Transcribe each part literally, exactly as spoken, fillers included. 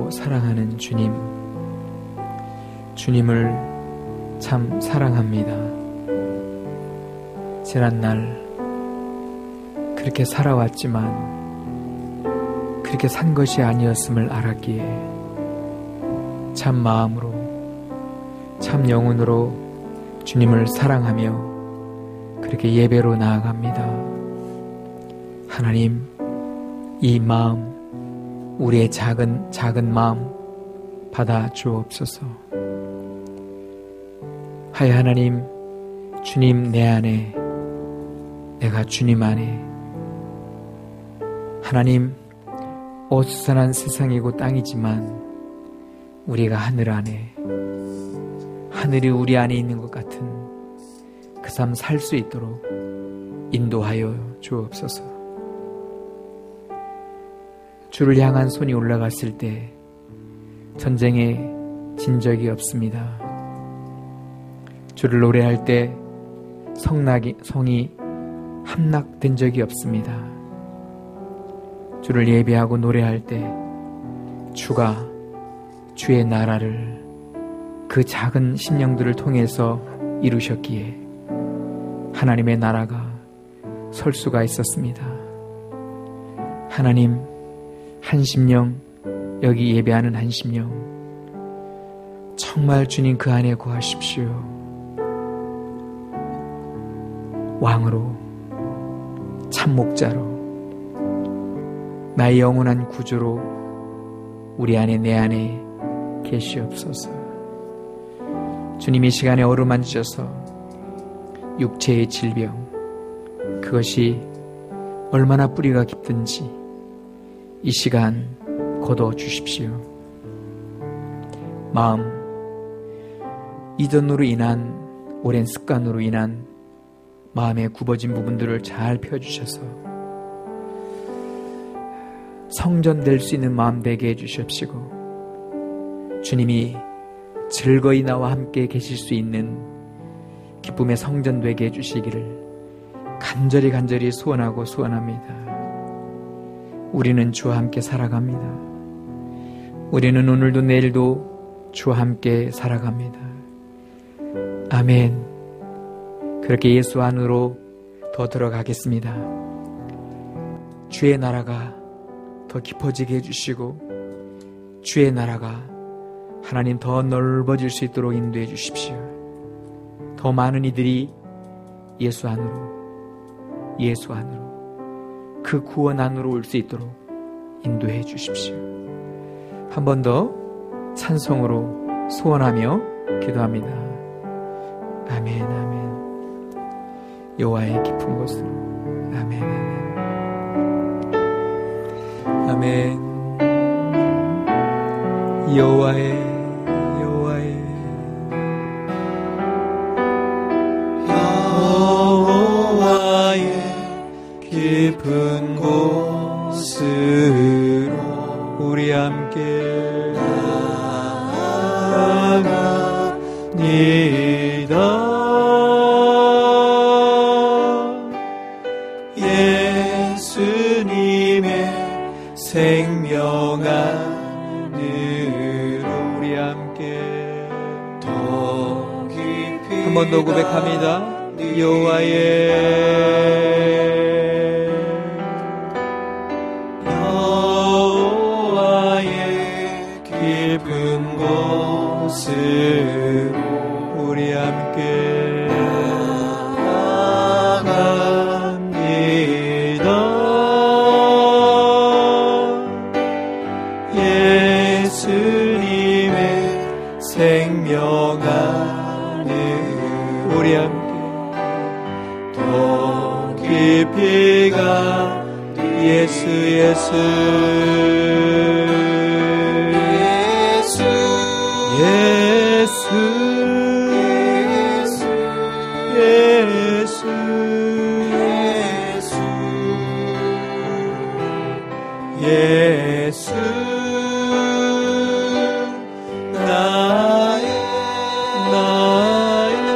예배하고 사랑하는 주님, 주님을 참 사랑합니다. 지난 날 그렇게 살아왔지만 그렇게 산 것이 아니었음을 알았기에 참 마음으로, 참 영혼으로 주님을 사랑하며 그렇게 예배로 나아갑니다. 하나님, 이 마음, 우리의 작은 작은 마음 받아 주옵소서. 하여 하나님, 주님 내 안에, 내가 주님 안에, 하나님, 어수선한 세상이고 땅이지만 우리가 하늘 안에, 하늘이 우리 안에 있는 것 같은 그 삶 살 수 있도록 인도하여 주옵소서. 주를 향한 손이 올라갔을 때 전쟁에 진 적이 없습니다. 주를 노래할 때 성락이, 성이 함락된 적이 없습니다. 주를 예배하고 노래할 때 주가 주의 나라를 그 작은 심령들을 통해서 이루셨기에 하나님의 나라가 설 수가 있었습니다. 하나님, 한 심령, 여기 예배하는 한 심령, 정말 주님 그 안에 거하십시오. 왕으로, 참 목자로, 나의 영원한 구주로 우리 안에, 내 안에 계시옵소서. 주님, 이 시간에 어루만지셔서 육체의 질병, 그것이 얼마나 뿌리가 깊든지 이 시간 거둬 주십시오. 마음, 이전으로 인한, 오랜 습관으로 인한 마음의 굽어진 부분들을 잘 펴주셔서 성전될 수 있는 마음 되게 해주십시고, 주님이 즐거이 나와 함께 계실 수 있는 기쁨의 성전 되게 해주시기를 간절히 간절히 소원하고 소원합니다. 우리는 주와 함께 살아갑니다. 우리는 오늘도 내일도 주와 함께 살아갑니다. 아멘. 그렇게 예수 안으로 더 들어가겠습니다. 주의 나라가 더 깊어지게 해주시고 주의 나라가 하나님 더 넓어질 수 있도록 인도해 주십시오. 더 많은 이들이 예수 안으로, 예수 안으로, 그 구원 안으로 올 수 있도록 인도해 주십시오. 한 번 더 찬송으로 소원하며 기도합니다. 아멘, 아멘. 여호와의 깊은 곳으로. 아멘, 아멘. 아멘. 여호와의, 여호와의, 여호와의 깊은 곳으로 우리 함께 나아갑니다. 예수님의 생명 안으로 우리 함께 더 깊이 한 번 더 고백합니다. 여호와의 깊은 곳으로 우리 함께 나아갑니다. 예수님의 생명 안에 우리 함께 더 깊이 가 예수 예수 예수 예수 예수 예수 나의 나의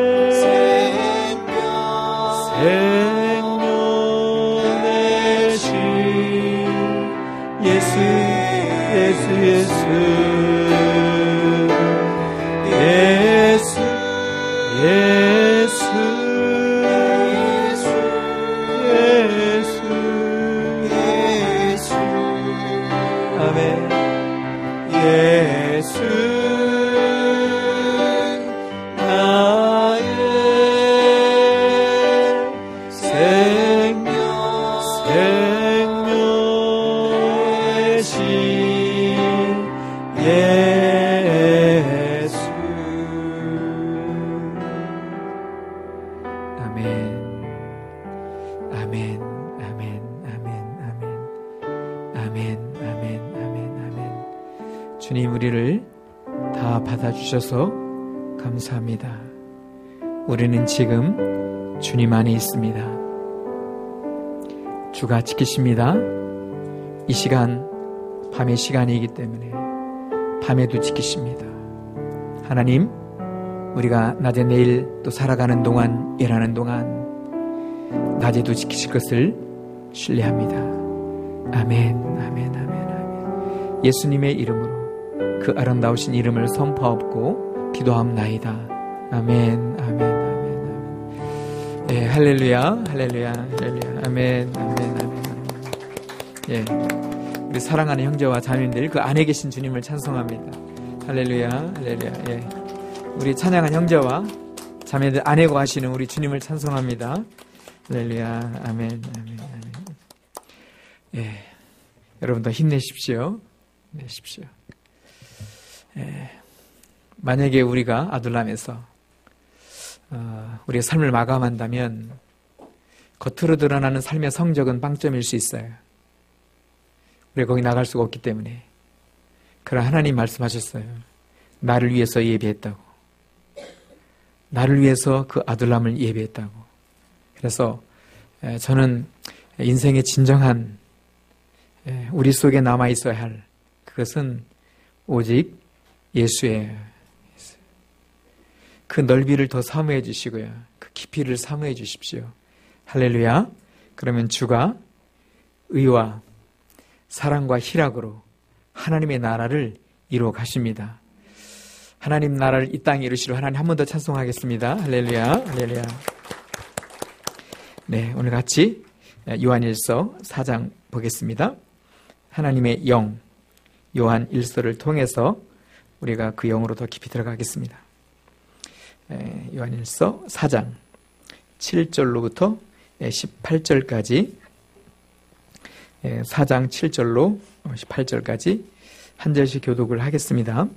생명 생명 되신 예수 예수 예수 예수 예수 예수 예수 아멘. 예수 나의 생명 생명이신 예수. 아멘 아멘 아멘 아멘 아멘 아멘 아멘 아멘. 주님, 우리를 다 받아주셔서 감사합니다. 우리는 지금 주님 안에 있습니다. 주가 지키십니다. 이 시간 밤의 시간이기 때문에 밤에도 지키십니다. 하나님, 우리가 낮에 내일 또 살아가는 동안, 일하는 동안 낮에도 지키실 것을 신뢰합니다. 아멘 아멘 아멘 아멘. 예수님의 이름으로 그 아름다우신 이름을 선포하옵고 기도함나이다. 아멘 아멘 아멘 아멘. 예, 할렐루야 할렐루야 할렐루야. 아멘 아멘 아멘 아멘. 예, 우리 사랑하는 형제와 자매님들, 그 안에 계신 주님을 찬송합니다. 할렐루야 할렐루야. 예, 우리 찬양한 형제와 자매들 안에 거하시는 우리 주님을 찬송합니다. 할렐루야. 아멘 아멘 아멘. 예, 여러분도 힘내십시오. 힘내십시오. 예, 만약에 우리가 아둘람에서 어, 우리의 삶을 마감한다면 겉으로 드러나는 삶의 성적은 빵점일 수 있어요. 우리가 거기 나갈 수가 없기 때문에. 그러나 하나님 말씀하셨어요. 나를 위해서 예비했다고. 나를 위해서 그 아둘람을 예비했다고. 그래서 에, 저는 인생의 진정한 에, 우리 속에 남아있어야 할 그것은 오직 예수예요. 그 넓이를 더 사모해 주시고요. 그 깊이를 사모해 주십시오. 할렐루야. 그러면 주가 의와 사랑과 희락으로 하나님의 나라를 이루어 가십니다. 하나님 나라를 이 땅에 이루시러 하나님 한 번 더 찬송하겠습니다. 할렐루야. 할렐루야. 네, 오늘 같이 요한일서 사 장 보겠습니다. 하나님의 영, 요한일서를 통해서 우리가 그 영으로 더 깊이 들어가겠습니다. 요한일서 사 장 칠 절로부터 십팔 절까지, 사 장 칠 절로 십팔 절까지 한 절씩 교독을 하겠습니다.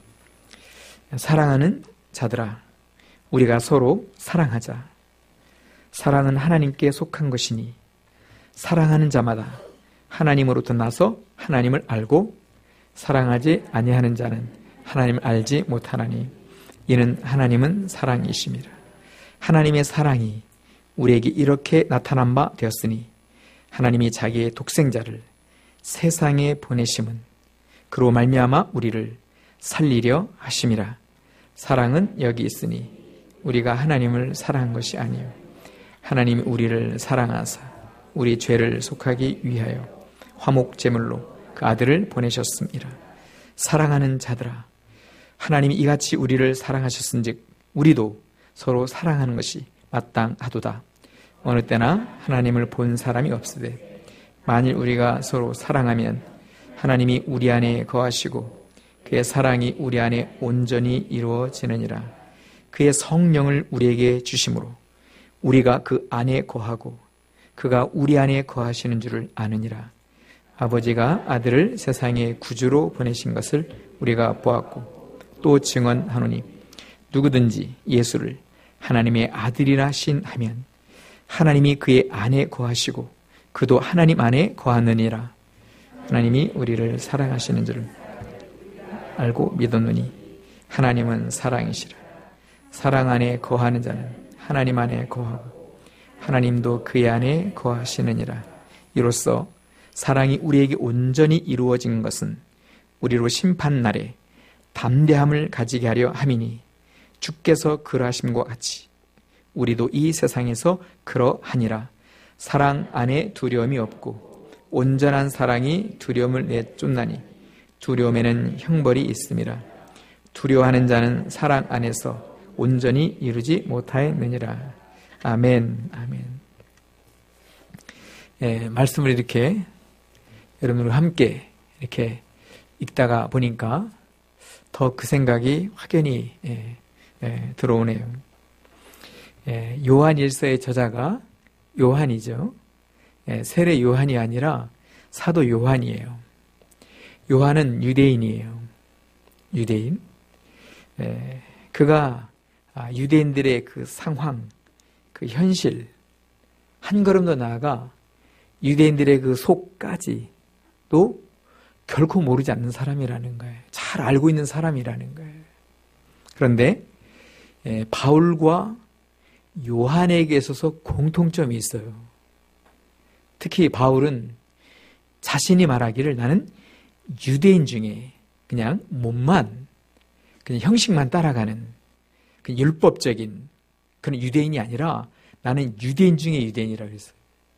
사랑하는 자들아, 우리가 서로 사랑하자. 사랑은 하나님께 속한 것이니 사랑하는 자마다 하나님으로부터 나서 하나님을 알고 사랑하지 아니하는 자는 하나님을 알지 못하나니 이는 하나님은 사랑이심이라. 하나님의 사랑이 우리에게 이렇게 나타난 바 되었으니 하나님이 자기의 독생자를 세상에 보내심은 그로 말미암아 우리를 살리려 하심이라. 사랑은 여기 있으니 우리가 하나님을 사랑한 것이 아니요 하나님이 우리를 사랑하사 우리 죄를 속하기 위하여 화목 제물로 그 아들을 보내셨음이라. 사랑하는 자들아, 하나님이 이같이 우리를 사랑하셨은즉 우리도 서로 사랑하는 것이 마땅하도다. 어느 때나 하나님을 본 사람이 없으되 만일 우리가 서로 사랑하면 하나님이 우리 안에 거하시고 그의 사랑이 우리 안에 온전히 이루어지느니라. 그의 성령을 우리에게 주심으로 우리가 그 안에 거하고 그가 우리 안에 거하시는 줄을 아느니라. 아버지가 아들을 세상에 구주로 보내신 것을 우리가 보았고 또 증언하노니 누구든지 예수를 하나님의 아들이라 신하면 하나님이 그의 안에 거하시고 그도 하나님 안에 거하느니라. 하나님이 우리를 사랑하시는 줄을 알고 믿었노니 하나님은 사랑이시라. 사랑 안에 거하는 자는 하나님 안에 거하고 하나님도 그의 안에 거하시느니라. 이로써 사랑이 우리에게 온전히 이루어진 것은 우리로 심판날에 담대함을 가지게 하려 함이니 주께서 그러하심과 같이 우리도 이 세상에서 그러하니라. 사랑 안에 두려움이 없고 온전한 사랑이 두려움을 내쫓나니 두려움에는 형벌이 있음이라. 두려워하는 자는 사랑 안에서 온전히 이루지 못하였느니라. 아멘, 아멘. 예, 말씀을 이렇게 여러분들과 함께 이렇게 읽다가 보니까 더 그 생각이 확연히 예, 예, 들어오네요. 예, 요한 일서의 저자가 요한이죠. 예, 세례 요한이 아니라 사도 요한이에요. 요한은 유대인이에요. 유대인. 예, 그가 유대인들의 그 상황, 그 현실, 한 걸음 더 나아가 유대인들의 그 속까지 또 결코 모르지 않는 사람이라는 거예요. 잘 알고 있는 사람이라는 거예요. 그런데 예, 바울과 요한에게 있어서 공통점이 있어요. 특히 바울은 자신이 말하기를 나는 유대인 중에 그냥 몸만, 그냥 형식만 따라가는 그냥 율법적인 그런 유대인이 아니라 나는 유대인 중에 유대인이라고 했어요.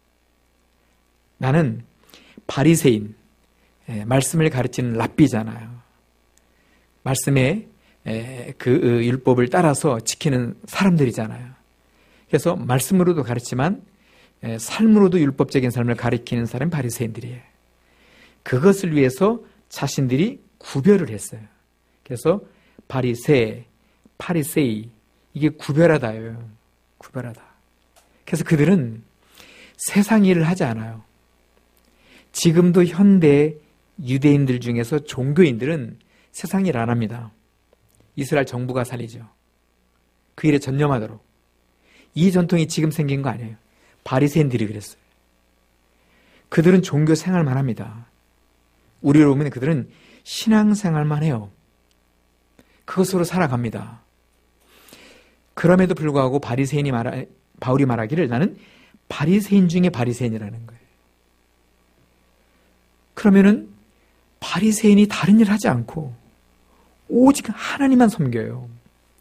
나는 바리새인, 예, 말씀을 가르치는 랍비잖아요. 말씀의 예, 그 율법을 따라서 지키는 사람들이잖아요. 그래서 말씀으로도 가르치지만 예, 삶으로도 율법적인 삶을 가리키는 사람이 바리새인들이에요. 그것을 위해서 자신들이 구별을 했어요. 그래서 바리새, 파리새이, 이게 구별하다예요. 구별하다. 그래서 그들은 세상 일을 하지 않아요. 지금도 현대 유대인들 중에서 종교인들은 세상 일 안 합니다. 이스라엘 정부가 살리죠. 그 일에 전념하도록. 이 전통이 지금 생긴 거 아니에요. 바리새인들이 그랬어요. 그들은 종교 생활만 합니다. 우리로 보면 그들은 신앙생활만 해요. 그것으로 살아갑니다. 그럼에도 불구하고 바리새인이 말하, 바울이 말하기를 나는 바리새인 중에 바리새인이라는 거예요. 그러면은 바리새인이 다른 일 하지 않고 오직 하나님만 섬겨요.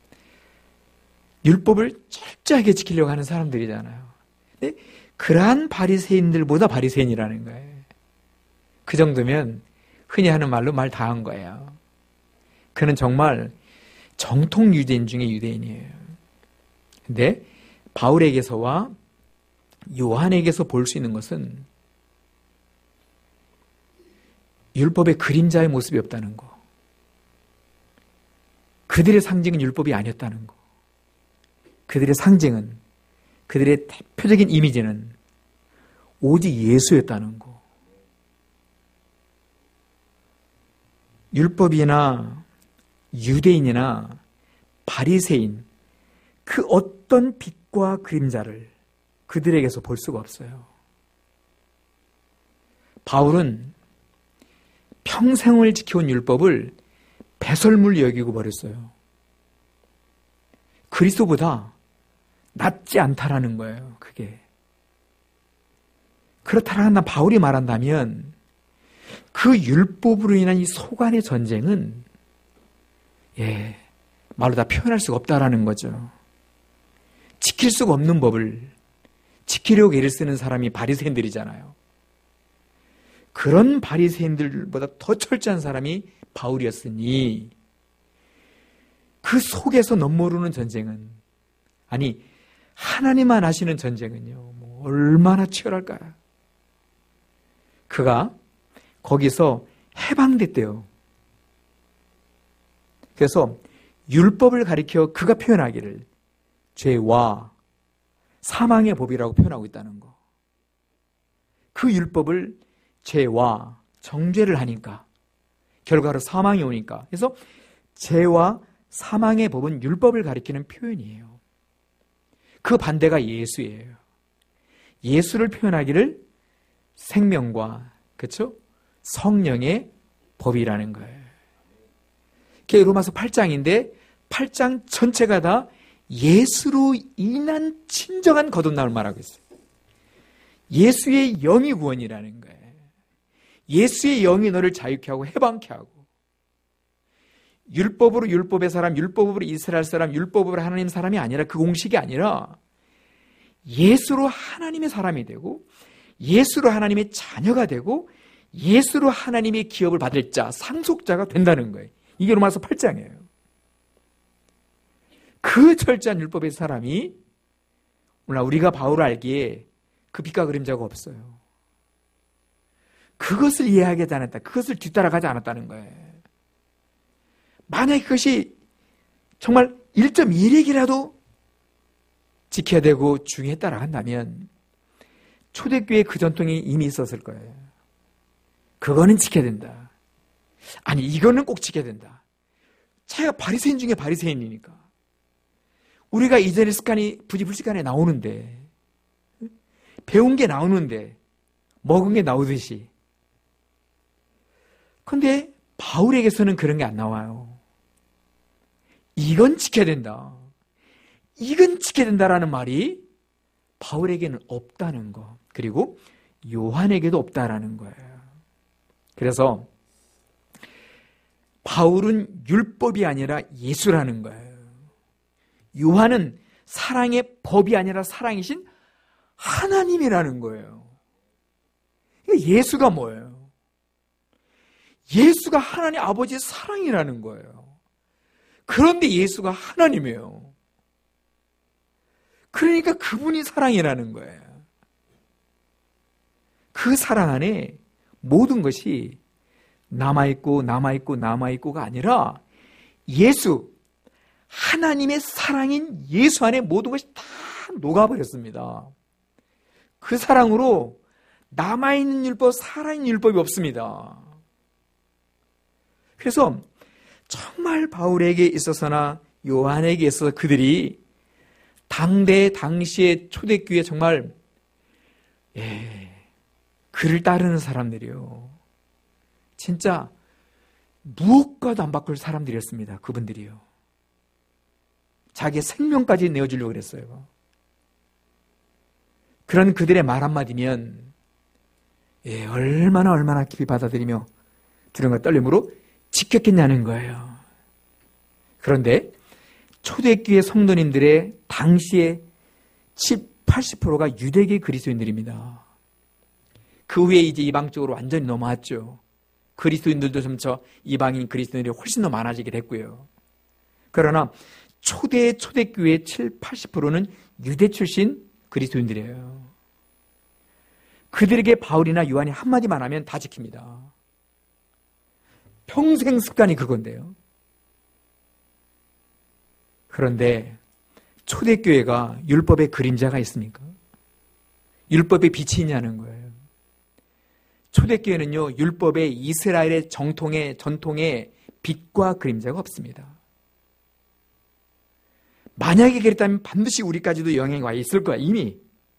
율법을 철저하게 지키려고 하는 사람들이잖아요. 근데 그러한 바리새인들보다 바리새인이라는 거예요. 그 정도면 흔히 하는 말로 말 다 한 거예요. 그는 정말 정통 유대인 중에 유대인이에요. 근데 바울에게서와 요한에게서 볼 수 있는 것은 율법의 그림자의 모습이 없다는 거. 그들의 상징은 율법이 아니었다는 거. 그들의 상징은, 그들의 대표적인 이미지는 오직 예수였다는 거. 율법이나 유대인이나 바리새인, 그 어떤 빛과 그림자를 그들에게서 볼 수가 없어요. 바울은 평생을 지켜온 율법을 배설물 여기고 버렸어요. 그리스도보다 낫지 않다라는 거예요. 그게. 그렇다라는 바울이 말한다면 그 율법으로 인한 이 소간의 전쟁은 예, 말로 다 표현할 수가 없다라는 거죠. 지킬 수가 없는 법을 지키려고 애를 쓰는 사람이 바리새인들이잖아요. 그런 바리새인들보다 더 철저한 사람이 바울이었으니 그 속에서 넘모르는 전쟁은, 아니 하나님만 아시는 전쟁은요, 뭐 얼마나 치열할까요? 그가 거기서 해방됐대요. 그래서 율법을 가리켜 그가 표현하기를 죄와 사망의 법이라고 표현하고 있다는 거. 그 율법을 죄와 정죄를 하니까 결과로 사망이 오니까. 그래서 죄와 사망의 법은 율법을 가리키는 표현이에요. 그 반대가 예수예요. 예수를 표현하기를 생명과, 그렇죠? 성령의 법이라는 거예요. 그게 로마서 팔 장인데 팔 장 전체가 다 예수로 인한 진정한 거듭남을 말하고 있어요. 예수의 영이 구원이라는 거예요. 예수의 영이 너를 자유케 하고 해방케 하고, 율법으로 율법의 사람, 율법으로 이스라엘 사람, 율법으로 하나님 사람이 아니라, 그 공식이 아니라 예수로 하나님의 사람이 되고 예수로 하나님의 자녀가 되고 예수로 하나님의 기업을 받을 자, 상속자가 된다는 거예요. 이게 로마서 팔 장이에요. 그 철저한 율법의 사람이 오늘 우리가 바울을 알기에 그 빛과 그림자가 없어요. 그것을 이해하지 않았다. 그것을 뒤따라가지 않았다는 거예요. 만약에 그것이 정말 일 점 일 핵이라도 지켜야 되고 중요에 따라간다면 초대교회 그 전통이 이미 있었을 거예요. 그거는 지켜야 된다. 아니, 이거는 꼭 지켜야 된다. 자기가 바리새인 중에 바리새인이니까. 우리가 이전의 습관이 부지불식간에 나오는데, 배운 게 나오는데, 먹은 게 나오듯이. 근데 바울에게서는 그런 게 안 나와요. 이건 지켜야 된다. 이건 지켜야 된다라는 말이 바울에게는 없다는 거. 그리고 요한에게도 없다라는 거예요. 그래서 바울은 율법이 아니라 예수라는 거예요. 요한은 사랑의 법이 아니라 사랑이신 하나님이라는 거예요. 예수가 뭐예요? 예수가 하나님 아버지의 사랑이라는 거예요. 그런데 예수가 하나님이에요. 그러니까 그분이 사랑이라는 거예요. 그 사랑 안에 모든 것이 남아있고 남아있고 남아있고가 아니라 예수, 하나님의 사랑인 예수 안에 모든 것이 다 녹아버렸습니다. 그 사랑으로 남아있는 율법, 살아있는 율법이 없습니다. 그래서 정말 바울에게 있어서나 요한에게 있어서 그들이 당대 당시의 초대교회 정말 예, 그를 따르는 사람들이요. 진짜 무엇과도 안 바꿀 사람들이었습니다. 그분들이요. 자기의 생명까지 내어주려고 그랬어요. 그런 그들의 말 한마디면 예, 얼마나 얼마나 깊이 받아들이며 두려움과 떨림으로 지켰겠냐는 거예요. 그런데 초대교회 성도님들의 당시에 칠십, 팔십 퍼센트가 유대계 그리스도인들입니다. 그 후에 이제 이방 쪽으로 완전히 넘어왔죠. 그리스도인들도 점차 이방인 그리스도인들이 훨씬 더 많아지게 됐고요. 그러나 초대 초대교회 칠십, 팔십 퍼센트는 유대 출신 그리스도인들이에요. 그들에게 바울이나 요한이 한마디만 하면 다 지킵니다. 평생 습관이 그건데요. 그런데 초대교회가 율법의 그림자가 있습니까? 율법의 빛이 있냐는 거예요. 초대교회는요, 율법의 이스라엘의 정통의 전통의 빛과 그림자가 없습니다. 만약에 그랬다면 반드시 우리까지도 영향이 와 있을 거야, 이미.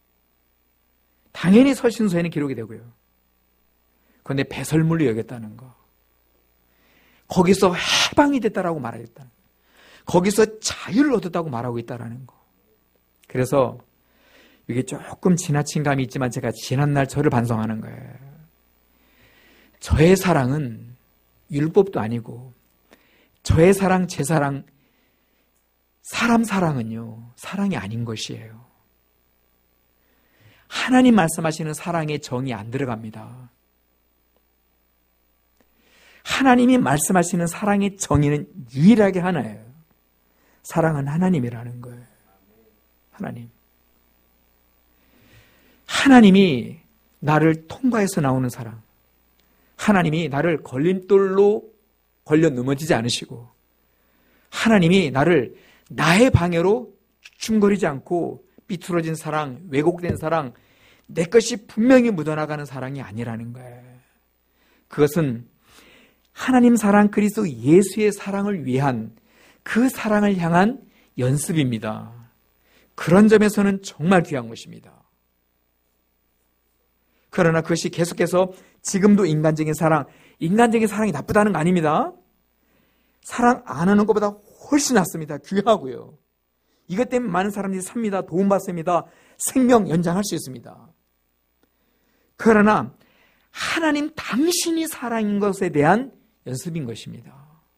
당연히 서신서에는 기록이 되고요. 그런데 배설물로 여겼다는 거. 거기서 해방이 됐다라고 말하겠다는 거. 거기서 자유를 얻었다고 말하고 있다는 거. 그래서 이게 조금 지나친 감이 있지만 제가 지난날 저를 반성하는 거예요. 저의 사랑은 율법도 아니고 저의 사랑, 제 사랑, 사람 사랑은요, 사랑이 아닌 것이에요. 하나님 말씀하시는 사랑에 정이 안 들어갑니다. 하나님이 말씀하시는 사랑의 정의는 유일하게 하나예요. 사랑은 하나님이라는 거예요. 하나님. 하나님이 나를 통과해서 나오는 사랑. 하나님이 나를 걸림돌로 걸려 넘어지지 않으시고, 하나님이 나를 나의 방해로 중거리지 않고 삐뚤어진 사랑, 왜곡된 사랑, 내 것이 분명히 묻어나가는 사랑이 아니라는 거예요. 그것은 하나님 사랑, 그리스도 예수의 사랑을 위한 그 사랑을 향한 연습입니다. 그런 점에서는 정말 귀한 것입니다. 그러나 그것이 계속해서 지금도 인간적인 사랑, 인간적인 사랑이 나쁘다는 거 아닙니다. 사랑 안 하는 것보다 훨씬 낫습니다. 귀하고요. 이것 때문에 많은 사람들이 삽니다. 도움받습니다. 생명 연장할 수 있습니다. 그러나 하나님 당신이 사랑인 것에 대한 연습인 것입니다.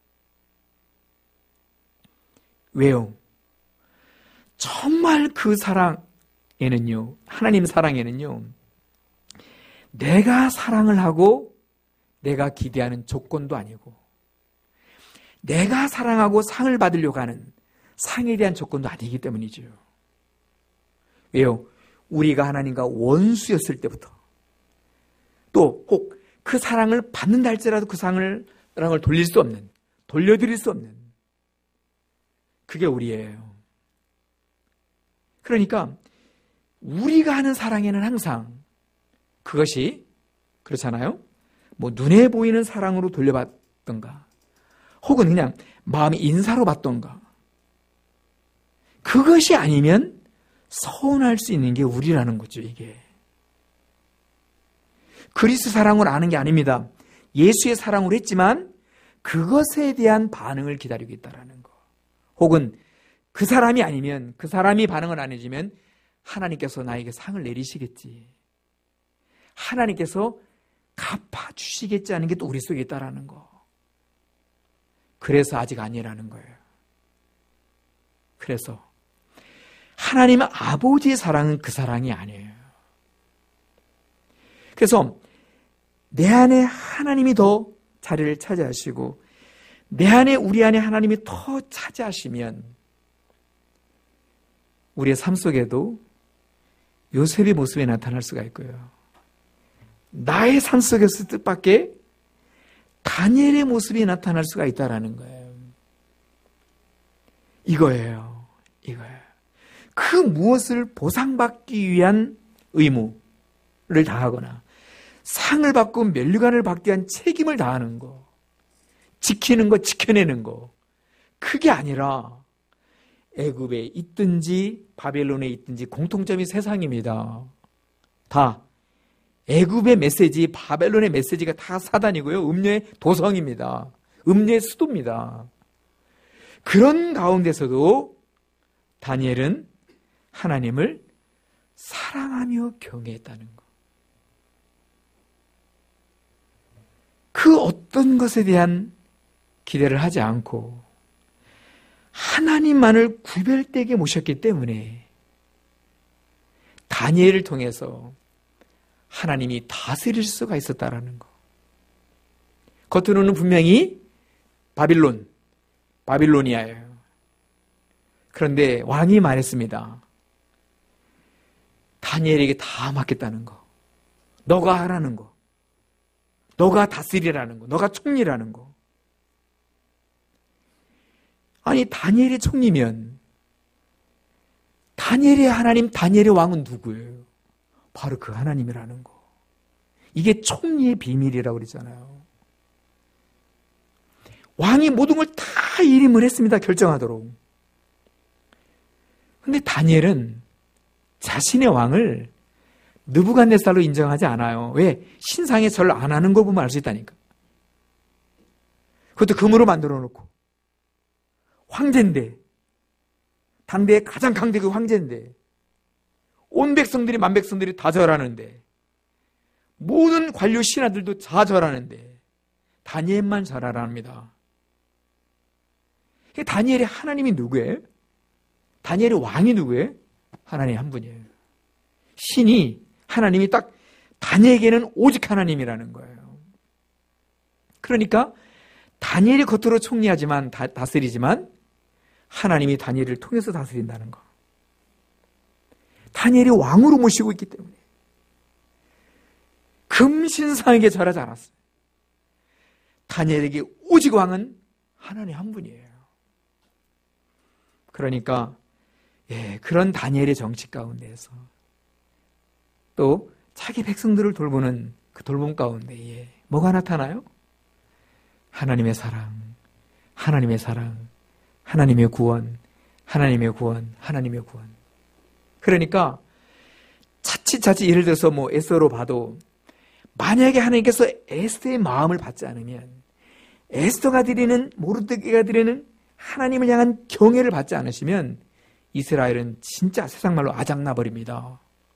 왜요? 정말 그 사랑에는요, 하나님 사랑에는요, 내가 사랑을 하고 내가 기대하는 조건도 아니고 내가 사랑하고 상을 받으려고 하는 상에 대한 조건도 아니기 때문이죠. 왜요? 우리가 하나님과 원수였을 때부터 또 혹 그 사랑을 받는다 할지라도 그 상을, 사랑을 돌릴 수 없는, 돌려드릴 수 없는 그게 우리예요. 그러니까 우리가 하는 사랑에는 항상 그것이 그렇잖아요. 뭐 눈에 보이는 사랑으로 돌려받던가 혹은 그냥 마음의 인사로 받던가 그것이 아니면 서운할 수 있는 게 우리라는 거죠. 이게 그리스도 사랑으로 아는 게 아닙니다. 예수의 사랑으로 했지만 그것에 대한 반응을 기다리고 있다는 거. 혹은 그 사람이 아니면 그 사람이 반응을 안 해주면 하나님께서 나에게 상을 내리시겠지. 하나님께서 갚아주시겠지 하는 게 또 우리 속에 있다는 거. 그래서 아직 아니라는 거예요. 그래서 하나님 아버지의 사랑은 그 사랑이 아니에요. 그래서 내 안에 하나님이 더 자리를 차지하시고 내 안에 우리 안에 하나님이 더 차지하시면 우리의 삶 속에도 요셉의 모습이 나타날 수가 있고요. 나의 삶 속에서 뜻밖의 다니엘의 모습이 나타날 수가 있다는 거예요. 이거예요. 이거예요. 그 무엇을 보상받기 위한 의무를 다하거나 상을 받고 면류관을 받기 위한 책임을 다하는 거, 지키는 거, 지켜내는 거, 그게 아니라 애굽에 있든지 바벨론에 있든지 공통점이 세상입니다. 다 애굽의 메시지, 바벨론의 메시지가 다 사단이고요. 음녀의 도성입니다. 음녀의 수도입니다. 그런 가운데서도 다니엘은 하나님을 사랑하며 경외했다는 것. 그 어떤 것에 대한 기대를 하지 않고 하나님만을 구별되게 모셨기 때문에 다니엘을 통해서 하나님이 다스릴 수가 있었다라는 거. 겉으로는 분명히 바빌론, 바빌로니아예요. 그런데 왕이 말했습니다. 다니엘에게 다 맡겼다는 거. 너가 하라는 거. 너가 다스리라는 거. 너가 총리라는 거. 아니 다니엘이 총리면 다니엘의 하나님, 다니엘의 왕은 누구예요? 바로 그 하나님이라는 거. 이게 총리의 비밀이라고 그러잖아요. 왕이 모든 걸 다 일임을 했습니다. 결정하도록. 그런데 다니엘은 자신의 왕을 느부갓네살로 인정하지 않아요. 왜? 신상의 절을 안 하는 거 보면 알 수 있다니까. 그것도 금으로 만들어 놓고. 황제인데, 당대의 가장 강대국 황제인데, 온 백성들이, 만 백성들이 다 절하는데, 모든 관료 신하들도 다 절하는데, 다니엘만 절하랍니다. 다니엘의 하나님이 누구예요? 다니엘의 왕이 누구예요? 하나님 한 분이에요. 신이, 하나님이 딱 다니엘에게는 오직 하나님이라는 거예요. 그러니까 다니엘이 겉으로 총리하지만 다, 다스리지만 하나님이 다니엘을 통해서 다스린다는 거. 다니엘이 왕으로 모시고 있기 때문에 금신상에게 절하지 않았어요. 다니엘에게 오직 왕은 하나님 한 분이에요. 그러니까 예, 그런 다니엘의 정치 가운데에서 또 자기 백성들을 돌보는 그 돌봄 가운데 예, 뭐가 나타나요? 하나님의 사랑, 하나님의 사랑, 하나님의 구원, 하나님의 구원, 하나님의 구원. 그러니까 차치차치 예를 들어서 뭐 에스더로 봐도 만약에 하나님께서 에스더의 마음을 받지 않으면 에스더가 드리는, 모르드게가 드리는 하나님을 향한 경외를 받지 않으시면 이스라엘은 진짜 세상 말로 아작나 버립니다.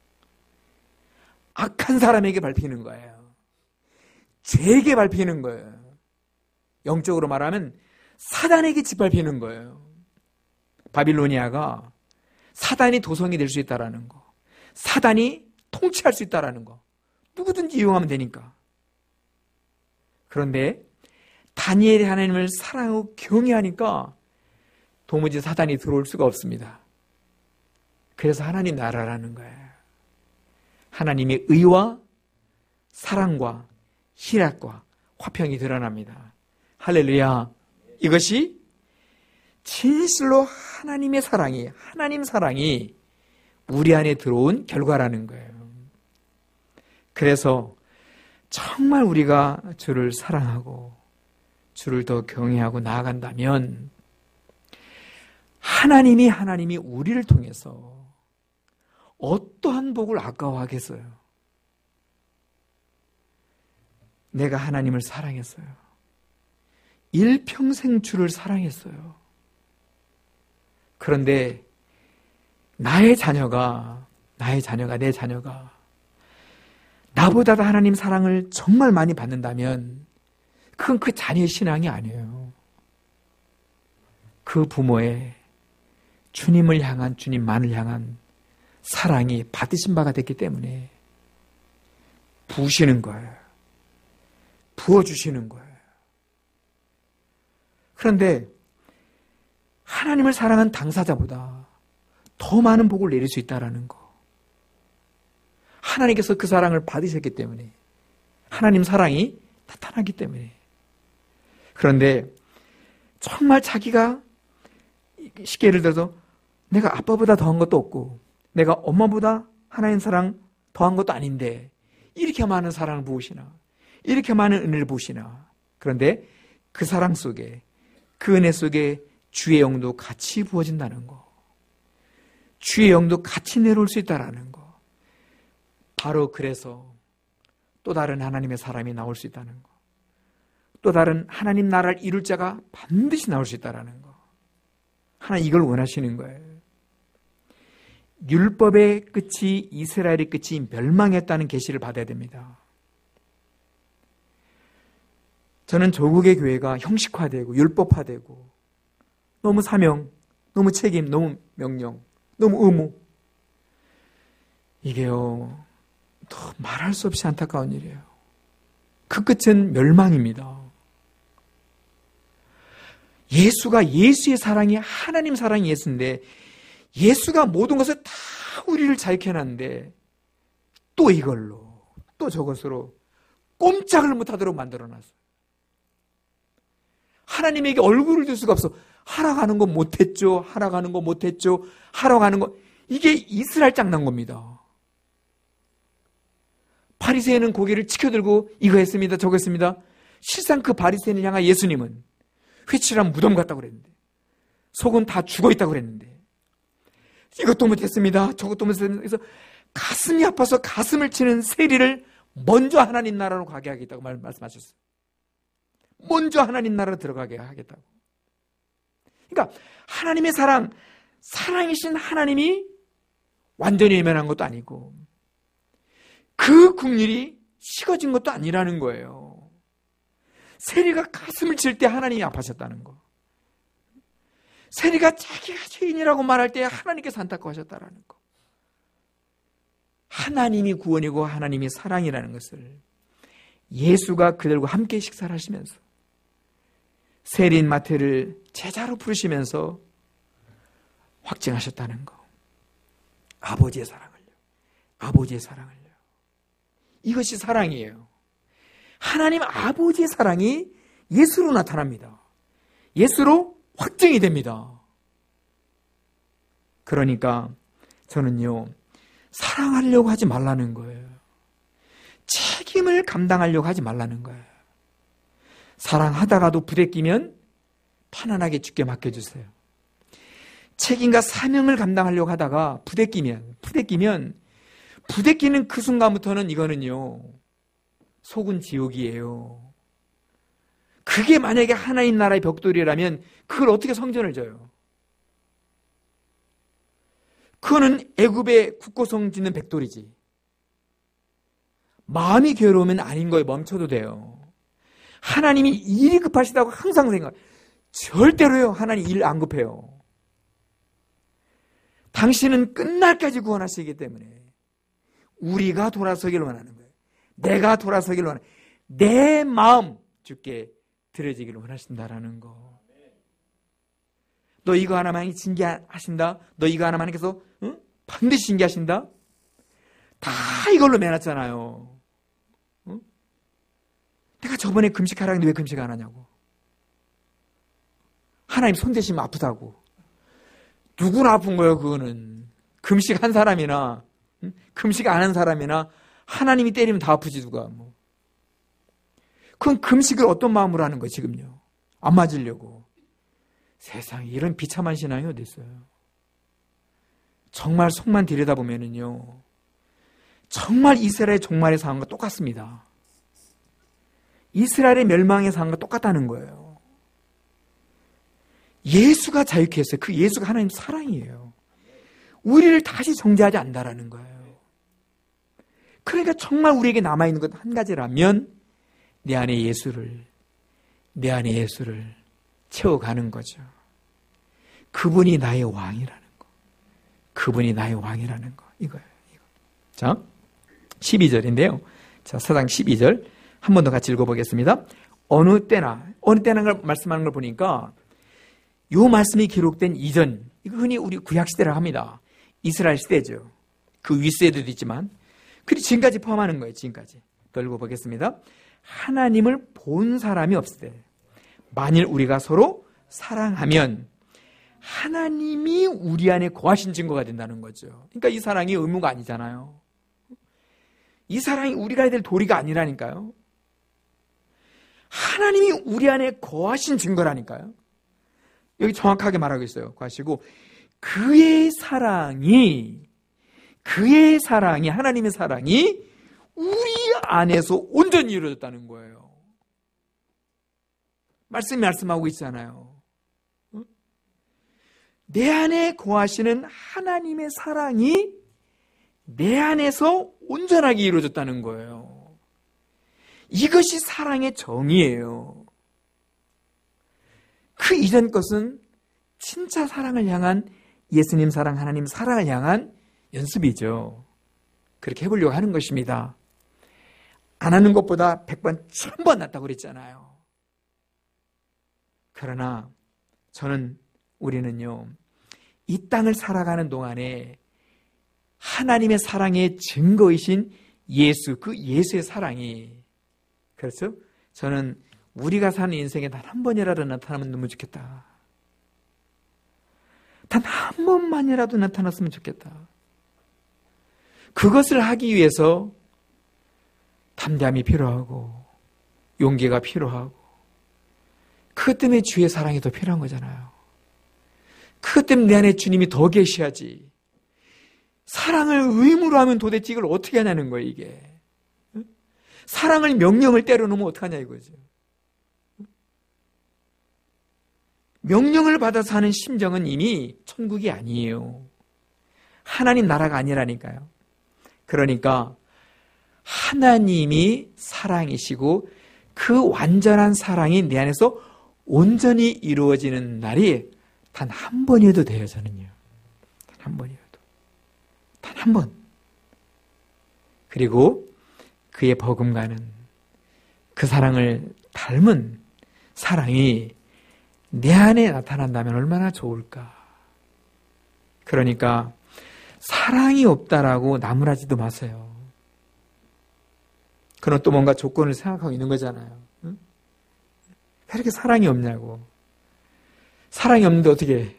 악한 사람에게 밟히는 거예요. 죄에게 밟히는 거예요. 영적으로 말하면 사단에게 짓밟히는 거예요. 바빌로니아가 사단이 도성이 될 수 있다는 거, 사단이 통치할 수 있다는 거, 누구든지 이용하면 되니까. 그런데 다니엘이 하나님을 사랑하고 경외하니까 도무지 사단이 들어올 수가 없습니다. 그래서 하나님 나라라는 거예요. 하나님의 의와 사랑과 희락과 화평이 드러납니다. 할렐루야. 이것이 진실로 하나님의 사랑이, 하나님 사랑이 우리 안에 들어온 결과라는 거예요. 그래서 정말 우리가 주를 사랑하고 주를 더 경외하고 나아간다면 하나님이 하나님이 우리를 통해서 어떠한 복을 아까워하겠어요? 내가 하나님을 사랑했어요. 일평생 주를 사랑했어요. 그런데 나의 자녀가, 나의 자녀가, 내 자녀가 나보다도 하나님 사랑을 정말 많이 받는다면 그건 그 자녀의 신앙이 아니에요. 그 부모의 주님을 향한, 주님만을 향한 사랑이 받으신 바가 됐기 때문에 부으시는 거예요. 부어주시는 거예요. 그런데 하나님을 사랑한 당사자보다 더 많은 복을 내릴 수 있다는 거. 하나님께서 그 사랑을 받으셨기 때문에, 하나님 사랑이 나타나기 때문에. 그런데 정말 자기가, 쉽게 예를 들어서 내가 아빠보다 더한 것도 없고 내가 엄마보다 하나님 사랑 더한 것도 아닌데 이렇게 많은 사랑을 부으시나, 이렇게 많은 은혜를 부으시나. 그런데 그 사랑 속에, 그 은혜 속에 주의 영도 같이 부어진다는 거, 주의 영도 같이 내려올 수 있다는 거. 바로 그래서 또 다른 하나님의 사람이 나올 수 있다는 거, 또 다른 하나님 나라를 이룰 자가 반드시 나올 수 있다는 거. 하나님 이걸 원하시는 거예요. 율법의 끝이, 이스라엘의 끝이 멸망했다는 계시를 받아야 됩니다. 저는 조국의 교회가 형식화되고 율법화되고 너무 사명, 너무 책임, 너무 명령, 너무 의무, 이게요 더 말할 수 없이 안타까운 일이에요. 그 끝은 멸망입니다. 예수가, 예수의 사랑이 하나님 사랑이 예수인데 예수가 모든 것을 다 우리를 자유케 해놨는데 또 이걸로, 또 저것으로 꼼짝을 못하도록 만들어놨어요. 하나님에게 얼굴을 들 수가 없어. 하러 가는 거 못했죠, 하러 가는 거 못했죠, 하러 가는 거. 이게 이스라엘 짱난 겁니다. 바리새인은 고개를 치켜들고 이거 했습니다, 저거 했습니다. 실상 그 바리새인을 향한 예수님은 회칠한 무덤 같다고 그랬는데, 속은 다 죽어있다고 그랬는데, 이것도 못했습니다, 저것도 못했습니다. 그래서 가슴이 아파서 가슴을 치는 세리를 먼저 하나님 나라로 가게 하겠다고 말씀하셨어요. 먼저 하나님 나라로 들어가게 하겠다고. 그러니까 하나님의 사랑, 사랑이신 하나님이 완전히 외면한 것도 아니고 그 국률이 식어진 것도 아니라는 거예요. 세리가 가슴을 칠 때 하나님이 아파하셨다는 거. 세리가 자기가 죄인이라고 말할 때 하나님께서 안타까워하셨다는 거. 하나님이 구원이고 하나님이 사랑이라는 것을 예수가 그들과 함께 식사를 하시면서 세리인 마태를 제자로 부르시면서 확증하셨다는 거. 아버지의 사랑을요. 아버지의 사랑을요. 이것이 사랑이에요. 하나님 아버지의 사랑이 예수로 나타납니다. 예수로 확증이 됩니다. 그러니까 저는요, 사랑하려고 하지 말라는 거예요. 책임을 감당하려고 하지 말라는 거예요. 사랑하다가도 부대끼면 편안하게 죽게 맡겨주세요. 책임과 사명을 감당하려고 하다가 부대끼면, 부대끼면, 부대끼는 그 순간부터는 이거는요, 속은 지옥이에요. 그게 만약에 하나님 나라의 벽돌이라면 그걸 어떻게 성전을 져요? 그거는 애굽의 국고성 짓는 백돌이지. 마음이 괴로우면 아닌 거에 멈춰도 돼요. 하나님이 일이 급하시다고 항상 생각, 절대로요, 하나님 일 안 급해요. 당신은 끝날까지 구원하시기 때문에 우리가 돌아서길 원하는 거예요. 내가 돌아서길 원하는, 내 마음 주께 드려지기를 원하신다라는 거. 너 이거 하나만 징계하신다? 너 이거 하나만 해서 응? 반드시 징계하신다? 다 이걸로 매놨잖아요. 응? 내가 저번에 금식하라 했는데 왜 금식 안 하냐고. 하나님 손대시면 아프다고. 누구나 아픈 거예요, 그거는. 금식 한 사람이나 응? 금식 안 한 사람이나 하나님이 때리면 다 아프지 누가. 뭐. 그건 금식을 어떤 마음으로 하는 거예요, 지금요. 안 맞으려고. 세상에 이런 비참한 신앙이 어디 있어요. 정말 속만 들여다보면은요, 정말 이스라엘 종말의 상황과 똑같습니다. 이스라엘의 멸망의 상황과 똑같다는 거예요. 예수가 자유케 했어요. 그 예수가 하나님 사랑이에요. 우리를 다시 정죄하지 않는다라는 거예요. 그러니까 정말 우리에게 남아있는 것 한 가지라면 내 안에 예수를, 내 안에 예수를 채워가는 거죠. 그분이 나의 왕이라는 거. 그분이 나의 왕이라는 거. 이거예요. 이거. 자, 십이 절인데요. 자, 사장 십이 절. 한 번 더 같이 읽어보겠습니다. 어느 때나, 어느 때나 걸 말씀하는 걸 보니까 요 말씀이 기록된 이전, 이거 흔히 우리 구약시대라 합니다. 이스라엘 시대죠. 그 윗세대도 있지만, 그리고 지금까지 포함하는 거예요. 지금까지. 더 읽어보겠습니다. 하나님을 본 사람이 없을 때, 만일 우리가 서로 사랑하면 하나님이 우리 안에 거하신 증거가 된다는 거죠. 그러니까 이 사랑이 의무가 아니잖아요. 이 사랑이 우리가 해야 될 도리가 아니라니까요. 하나님이 우리 안에 거하신 증거라니까요. 여기 정확하게 말하고 있어요. 거하시고 그의 사랑이 그의 사랑이 하나님의 사랑이 우리 안에서 온전히 이루어졌다는 거예요. 말씀이 말씀하고 있잖아요. 내 안에 거하시는 하나님의 사랑이 내 안에서 온전하게 이루어졌다는 거예요. 이것이 사랑의 정의예요. 그 이전 것은 진짜 사랑을 향한 예수님 사랑, 하나님 사랑을 향한 연습이죠. 그렇게 해보려고 하는 것입니다. 안 하는 것보다 백 번, 천 번 낫다고 그랬잖아요. 그러나 저는 우리는요, 이 땅을 살아가는 동안에 하나님의 사랑의 증거이신 예수, 그 예수의 사랑이, 그렇죠? 저는 우리가 사는 인생에 단 한 번이라도 나타나면 너무 좋겠다. 단 한 번만이라도 나타났으면 좋겠다. 그것을 하기 위해서 담대함이 필요하고 용기가 필요하고 그것 때문에 주의 사랑이 더 필요한 거잖아요. 그것 때문에 내 안에 주님이 더 계셔야지. 사랑을 의무로 하면 도대체 이걸 어떻게 하냐는 거예요, 이게. 사랑을 명령을 때려놓으면 어떡하냐 이거죠. 명령을 받아서 하는 심정은 이미 천국이 아니에요. 하나님 나라가 아니라니까요. 그러니까 하나님이 사랑이시고 그 완전한 사랑이 내 안에서 온전히 이루어지는 날이 단 한 번이어도 돼요, 저는요. 단 한 번이어도. 단 한 번. 그리고 그의 버금가는 그 사랑을 닮은 사랑이 내 안에 나타난다면 얼마나 좋을까. 그러니까 사랑이 없다라고 나무라지도 마세요. 그건 또 뭔가 조건을 생각하고 있는 거잖아요. 응? 왜 이렇게 사랑이 없냐고. 사랑이 없는데 어떻게 해?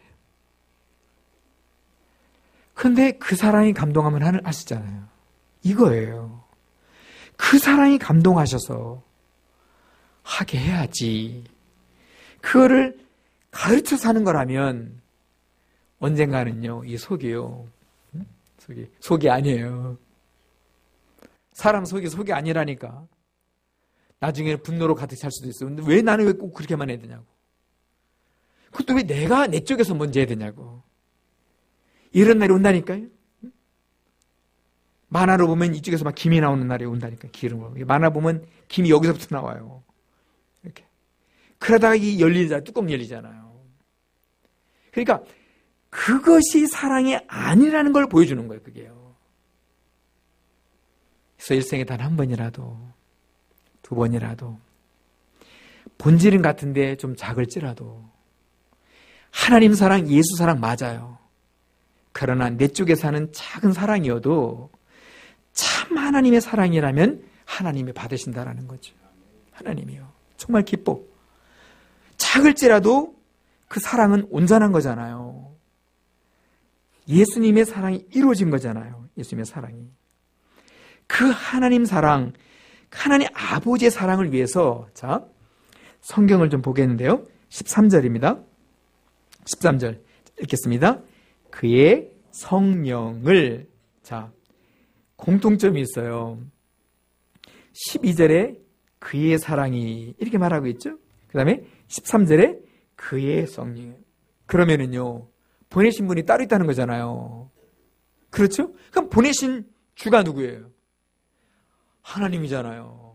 그런데 그 사랑이 감동하면 하늘 아시잖아요. 이거예요. 그 사랑이 감동하셔서 하게 해야지. 그거를 가르쳐서 하는 거라면 언젠가는요, 이 속이요. 응? 속이, 속이 아니에요. 사람 속이 속이 아니라니까. 나중에는 분노로 가득 찰 수도 있어요. 근데 왜 나는 왜 꼭 그렇게만 해야 되냐고. 그것도 왜 내가 내 쪽에서 먼저 해야 되냐고. 이런 날이 온다니까요. 만화로 보면 이쪽에서 막 김이 나오는 날이 온다니까요. 기름으로. 만화 보면 김이 여기서부터 나와요. 이렇게. 그러다가 이 열리자, 뚜껑 열리잖아요. 그러니까 그것이 사랑이 아니라는 걸 보여주는 거예요, 그게요. 그래서 일생에 단 한 번이라도, 두 번이라도 본질은 같은데 좀 작을지라도 하나님 사랑, 예수 사랑 맞아요. 그러나 내 쪽에 사는 작은 사랑이어도 참 하나님의 사랑이라면 하나님이 받으신다라는 거죠. 하나님이요. 정말 기뻐. 작을지라도 그 사랑은 온전한 거잖아요. 예수님의 사랑이 이루어진 거잖아요. 예수님의 사랑이. 그 하나님 사랑, 하나님 아버지의 사랑을 위해서 자 성경을 좀 보겠는데요. 십삼 절입니다. 십삼 절 읽겠습니다. 그의 성령을 자 공통점이 있어요. 십이 절에 그의 사랑이 이렇게 말하고 있죠. 그 다음에 십삼 절에 그의 성령. 그러면은요 보내신 분이 따로 있다는 거잖아요. 그렇죠? 그럼 보내신 주가 누구예요? 하나님이잖아요.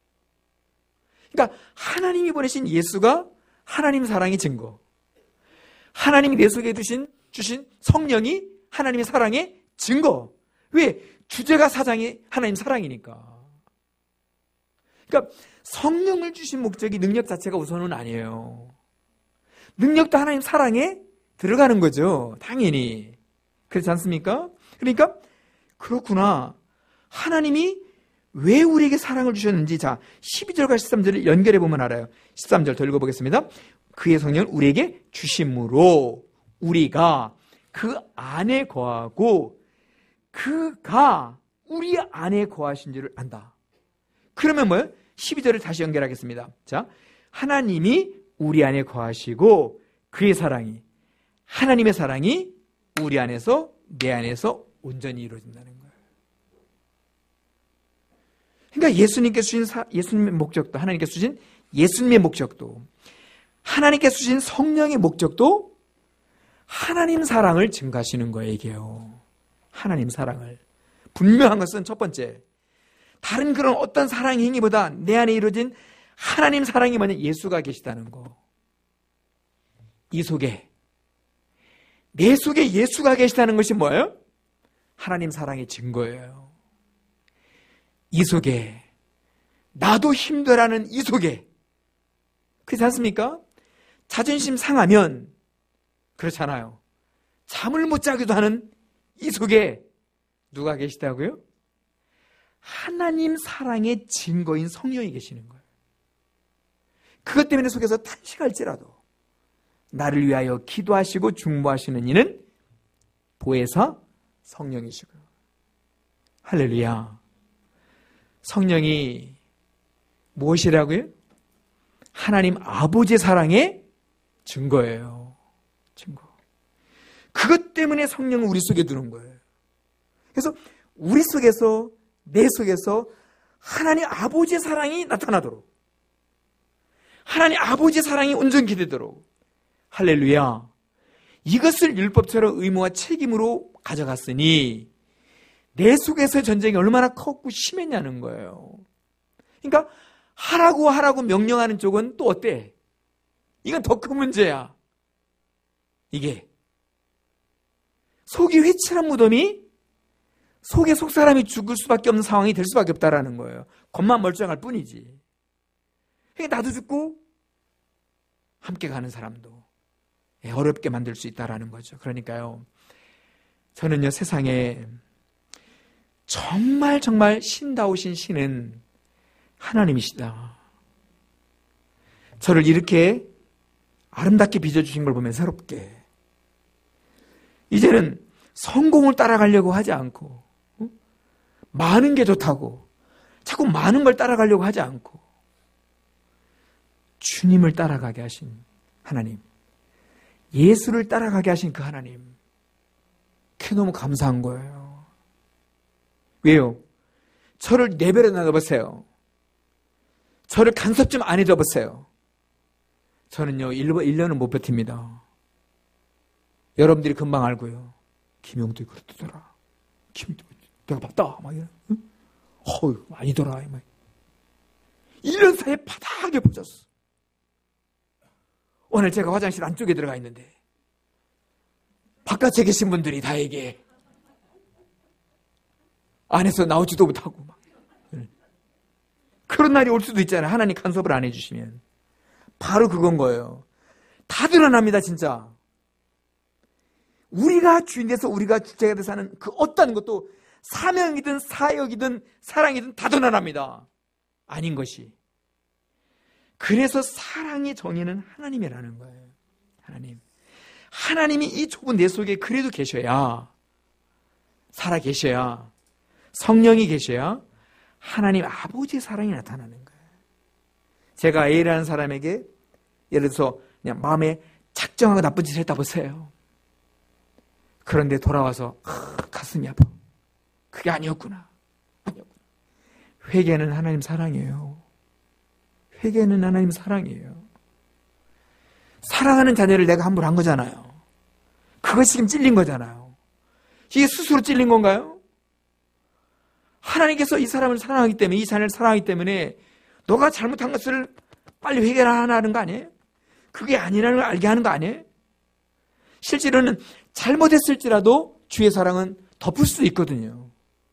그러니까 하나님이 보내신 예수가 하나님 사랑의 증거. 하나님이 내 속에 두신, 주신 성령이 하나님의 사랑의 증거. 왜? 주제가 사장이 하나님 사랑이니까. 그러니까 성령을 주신 목적이 능력 자체가 우선은 아니에요. 능력도 하나님 사랑에 들어가는 거죠. 당연히. 그렇지 않습니까? 그러니까 그렇구나. 하나님이 왜 우리에게 사랑을 주셨는지 자 십이 절과 십삼 절을 연결해 보면 알아요. 십삼 절 더 읽어보겠습니다. 그의 성령을 우리에게 주심으로 우리가 그 안에 거하고 그가 우리 안에 거하신 줄을 안다. 그러면 뭐예요? 십이 절을 다시 연결하겠습니다. 자, 하나님이 우리 안에 거하시고 그의 사랑이 하나님의 사랑이 우리 안에서 내 안에서 온전히 이루어진다는 거예요. 그러니까 예수님께 주신 사, 예수님의 목적도 하나님께 주신 예수님의 목적도 하나님께 주신 성령의 목적도 하나님 사랑을 증가하시는 거예요. 이게요. 하나님 사랑을. 분명한 것은 첫 번째 다른 그런 어떤 사랑의 행위보다 내 안에 이루어진 하나님 사랑이 뭐냐? 예수가 계시다는 거. 이 속에 내 속에 예수가 계시다는 것이 뭐예요? 하나님 사랑의 증거예요. 이 속에 나도 힘들어하는 이 속에 그렇지 않습니까? 자존심 상하면 그렇잖아요. 잠을 못 자기도 하는 이 속에 누가 계시다고요? 하나님 사랑의 증거인 성령이 계시는 거예요. 그것 때문에 속에서 탄식할지라도 나를 위하여 기도하시고 중보하시는 이는 보혜사 성령이시고요. 할렐루야. 성령이 무엇이라고요? 하나님 아버지의 사랑의 증거예요. 증거. 그것 때문에 성령은 우리 속에 드는 거예요. 그래서 우리 속에서 내 속에서 하나님 아버지의 사랑이 나타나도록 하나님 아버지의 사랑이 온전히 되도록 할렐루야. 이것을 율법처럼 의무와 책임으로 가져갔으니 내 속에서 전쟁이 얼마나 컸고 심했냐는 거예요. 그러니까 하라고 하라고 명령하는 쪽은 또 어때? 이건 더 큰 문제야. 이게 속이 회칠한 무덤이 속에 속 사람이 죽을 수밖에 없는 상황이 될 수밖에 없다라는 거예요. 겉만 멀쩡할 뿐이지. 그러니까 나도 죽고 함께 가는 사람도 어렵게 만들 수 있다라는 거죠. 그러니까요. 저는요 세상에 정말 정말 신다우신 신은 하나님이시다. 저를 이렇게 아름답게 빚어주신 걸 보면 새롭게 이제는 성공을 따라가려고 하지 않고 어? 많은 게 좋다고 자꾸 많은 걸 따라가려고 하지 않고 주님을 따라가게 하신 하나님, 예수를 따라가게 하신 그 하나님, 그게 너무 감사한 거예요. 왜요? 저를 내버려 놔둬보세요. 저를 간섭 좀 안 해줘보세요. 저는요 일 년은 못 버팁니다. 여러분들이 금방 알고요. 김용도 그렇더라. 김용도 내가 봤다. 막 이래. 응? 어휴 아니더라. 막. 일 년 사이에 바닥에 퍼졌어. 오늘 제가 화장실 안쪽에 들어가 있는데 바깥에 계신 분들이 다 얘기해. 안에서 나오지도 못하고 막. 그런 날이 올 수도 있잖아요. 하나님 간섭을 안 해주시면. 바로 그건 거예요. 다 드러납니다, 진짜. 우리가 주인 돼서 우리가 주체가 돼서 하는 그 어떤 것도 사명이든 사역이든 사랑이든 다 드러납니다. 아닌 것이. 그래서 사랑의 정의는 하나님이라는 거예요. 하나님. 하나님이 이 좁은 내 속에 그래도 계셔야, 살아 계셔야, 성령이 계셔야 하나님 아버지의 사랑이 나타나는 거예요. 제가 A라는 사람에게 예를 들어서 그냥 마음에 작정하고 나쁜 짓을 했다 보세요. 그런데 돌아와서 아, 가슴이 아파. 그게 아니었구나. 아니었구나. 회개는 하나님 사랑이에요. 회개는 하나님 사랑이에요. 사랑하는 자녀를 내가 함부로 한 거잖아요. 그것이 지금 찔린 거잖아요. 이게 스스로 찔린 건가요? 하나님께서 이 사람을 사랑하기 때문에, 이 자녀를 사랑하기 때문에 너가 잘못한 것을 빨리 회개하라는 거 아니에요? 그게 아니라는 걸 알게 하는 거 아니에요? 실제로는 잘못했을지라도 주의 사랑은 덮을 수 있거든요.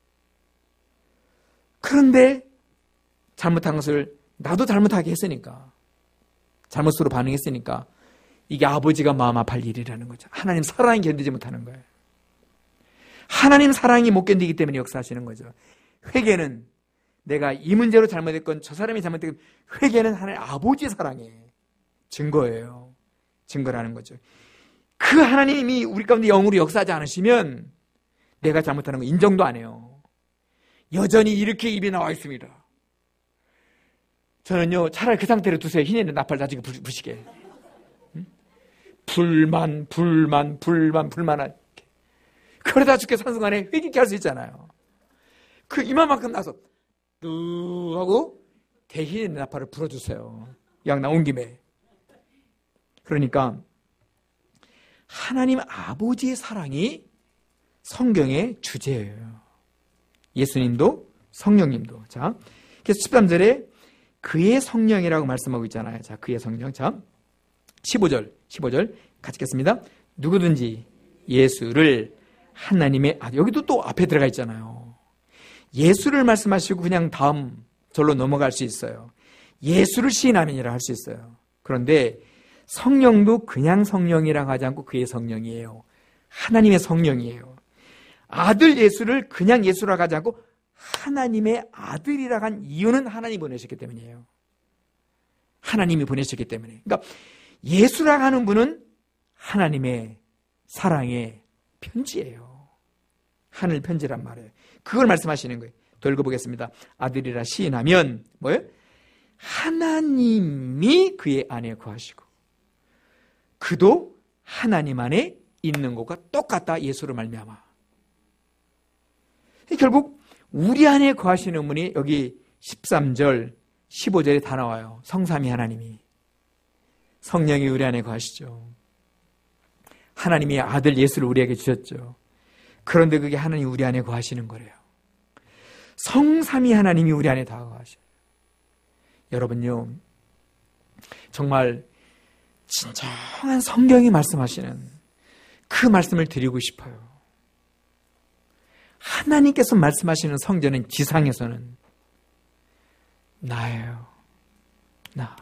그런데 잘못한 것을 나도 잘못하게 했으니까, 잘못으로 반응했으니까 이게 아버지가 마음 아파할 일이라는 거죠. 하나님 사랑이 견디지 못하는 거예요. 하나님 사랑이 못 견디기 때문에 역사하시는 거죠. 회개는 내가 이 문제로 잘못했건 저 사람이 잘못했건 회개는 하나님 아버지의 사랑의 증거예요. 증거라는 거죠. 그 하나님이 우리 가운데 영으로 역사하지 않으시면 내가 잘못하는 거 인정도 안 해요. 여전히 이렇게 입이 나와 있습니다. 저는요, 차라리 그 상태로 두세요. 흰애는 나팔 다지고 부시게. 응? 불만, 불만, 불만, 불만한. 그러다 죽게 산순간에 회개케 할 수 있잖아요. 그 이만큼 나서 뚜 하고 대흰의 나팔을 불어주세요. 양 나온 김에. 그러니까 하나님 아버지의 사랑이 성경의 주제예요. 예수님도 성령님도. 자, 그래서 십삼 절에 그의 성령이라고 말씀하고 있잖아요. 자, 그의 성령. 자, 십오 절, 십오 절 같이 읽겠습니다. 누구든지 예수를 하나님의 아들. 여기도 또 앞에 들어가 있잖아요. 예수를 말씀하시고 그냥 다음 절로 넘어갈 수 있어요. 예수를 시인하면이라 할 수 있어요. 그런데 성령도 그냥 성령이라고 하지 않고 그의 성령이에요. 하나님의 성령이에요. 아들 예수를 그냥 예수라고 하지 않고 하나님의 아들이라고 한 이유는 하나님이 보내셨기 때문이에요. 하나님이 보내셨기 때문에. 그러니까 예수라고 하는 분은 하나님의 사랑의 편지예요. 하늘 편지란 말이에요. 그걸 말씀하시는 거예요. 더 읽어보겠습니다. 아들이라 시인하면 뭐예요? 하나님이 그의 안에 거하시고 그도 하나님 안에 있는 것과 똑같다. 예수를 말미암아. 결국 우리 안에 거하시는 분이 여기 십삼 절, 십오 절에 다 나와요. 성삼위 하나님이. 성령이 우리 안에 거하시죠. 하나님이 아들 예수를 우리에게 주셨죠. 그런데 그게 하나님 우리 안에 거하시는 거래요. 성삼위 하나님이 우리 안에 다 거하셔요. 여러분요, 정말 진정한 성경이 말씀하시는 그 말씀을 드리고 싶어요. 하나님께서 말씀하시는 성전은 지상에서는 나예요. 나.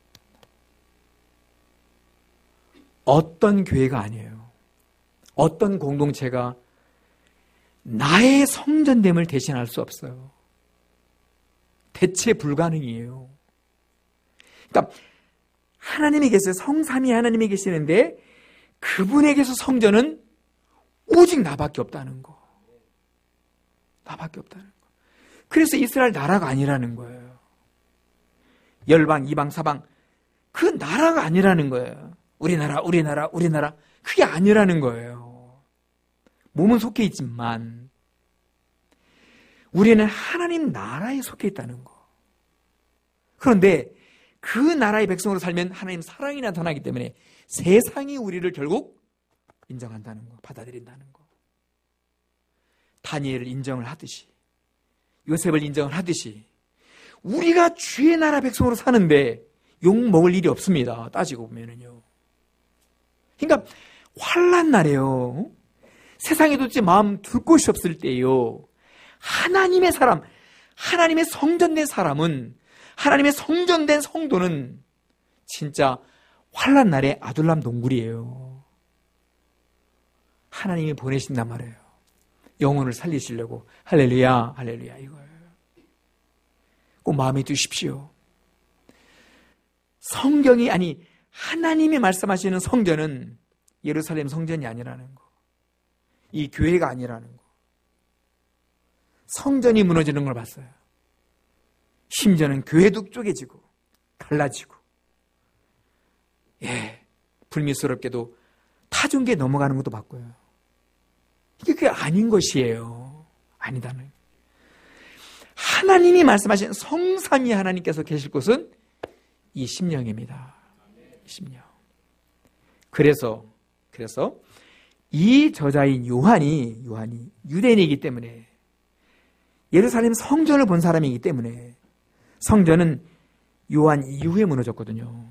어떤 교회가 아니에요. 어떤 공동체가 나의 성전됨을 대신할 수 없어요. 대체 불가능이에요. 그러니까 하나님이 계세요. 성삼위 하나님이 계시는데 그분에게서 성전은 오직 나밖에 없다는 거. 나밖에 없다는 거. 그래서 이스라엘 나라가 아니라는 거예요. 열방, 이방, 사방 그 나라가 아니라는 거예요. 우리나라, 우리나라, 우리나라 그게 아니라는 거예요. 몸은 속해 있지만 우리는 하나님 나라에 속해 있다는 거. 그런데 그 나라의 백성으로 살면 하나님 사랑이 나타나기 때문에 세상이 우리를 결국 인정한다는 거, 받아들인다는 거. 다니엘을 인정을 하듯이, 요셉을 인정을 하듯이 우리가 주의 나라 백성으로 사는데 욕 먹을 일이 없습니다. 따지고 보면은요. 그러니까 환난 날에요. 세상에 도대체 마음 둘 곳이 없을 때요. 하나님의 사람, 하나님의 성전된 사람은, 하나님의 성전된 성도는 진짜 환난 날에 아둘람 동굴이에요. 하나님이 보내신단 말이에요. 영혼을 살리시려고. 할렐루야, 할렐루야 이거예요. 꼭 마음에 두십시오. 성경이, 아니 하나님이 말씀하시는 성전은 예루살렘 성전이 아니라는 거, 이 교회가 아니라는 거. 성전이 무너지는 걸 봤어요. 심지어는 교회도 쪼개지고 갈라지고, 예, 불미스럽게도 타종교에 넘어가는 것도 봤고요. 이게 그게 아닌 것이에요. 아니다는. 하나님이 말씀하신 성삼위 하나님께서 계실 곳은 이 심령입니다. 심령. 그래서 그래서 이 저자인 요한이 요한이 유대인이기 때문에, 예루살렘 성전을 본 사람이기 때문에, 성전은 요한 이후에 무너졌거든요.